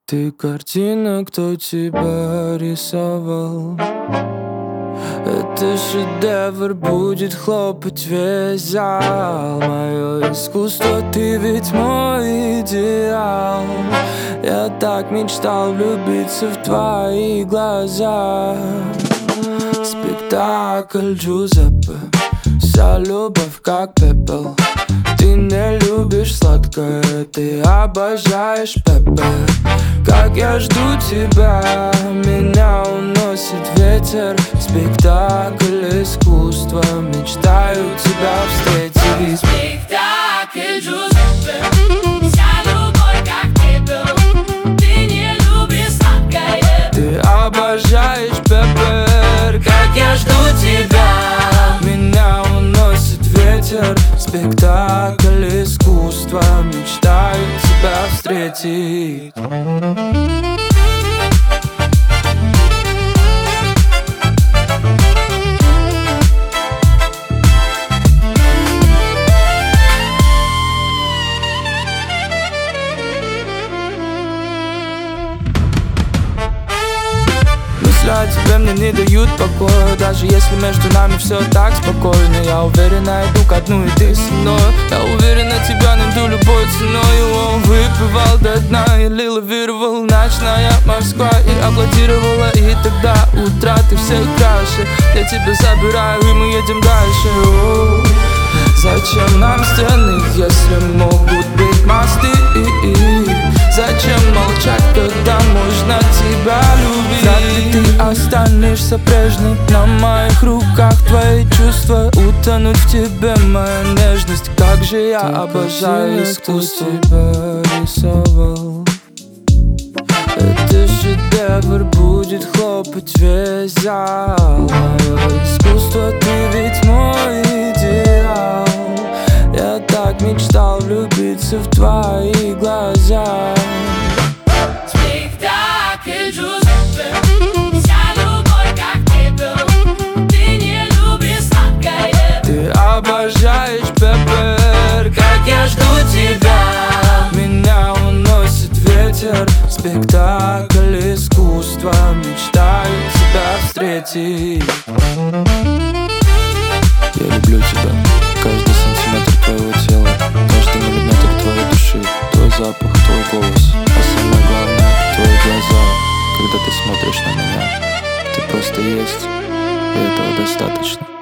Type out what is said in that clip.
Ты картина, кто тебя рисовал? Это шедевр, будет хлопать весь зал. Мое искусство, ты ведь мой идеал. Я так мечтал влюбиться в твои глаза. Спектакль Джузеппе, вся любовь как пепел. Ты не любишь сладкое, ты обожаешь пепе. Как я жду тебя, меня уносит ветер. Спектакль искусства, мечтаю тебя встретить. Спектакль Джузеппе, вся любовь как пепел. Ты не любишь сладкое, ты обожаешь пеппер. Как я жду тебя, меня уносит ветер. Спектакль искусства, мечтаю тебя встретить. Мысли о тебе мне не дают покоя. Даже если между нами все так спокойно, я уверен, найду ко дну и ты со мной. Я уверена, тебя найду любой ценой. Он выпивал до дна или лавировал. Ночная Москва и аплодировала. И тогда утра ты всех краше. Я тебя забираю и мы едем дальше. Зачем нам стены, если могут быть мосты? Зачем молчать, когда можно тебя любить? Вряд ли ты останешься прежней. На моих руках твои чувства. Утонуть в тебе моя нежность. Как же я обожаю искусство. Тебя рисовал. Это шедевр, будет хлопать весь зал. Мое искусство, ты ведь мой идеал. Я так мечтал влюбиться в твои глаза. спектакль Джузеппе, вся любовь как пепел. Ты не любишь сладкое, Ты обожаешь пеппер. Как я жду тебя, меня уносит ветер. Спектакль искусства, мечтаю тебя встретить. Я люблю тебя, каждый сантиметр твоего тела, каждый миллиметр твоей души, твой запах, твой голос, а самое главное, твои глаза. Когда ты смотришь на меня, ты просто есть, и этого достаточно.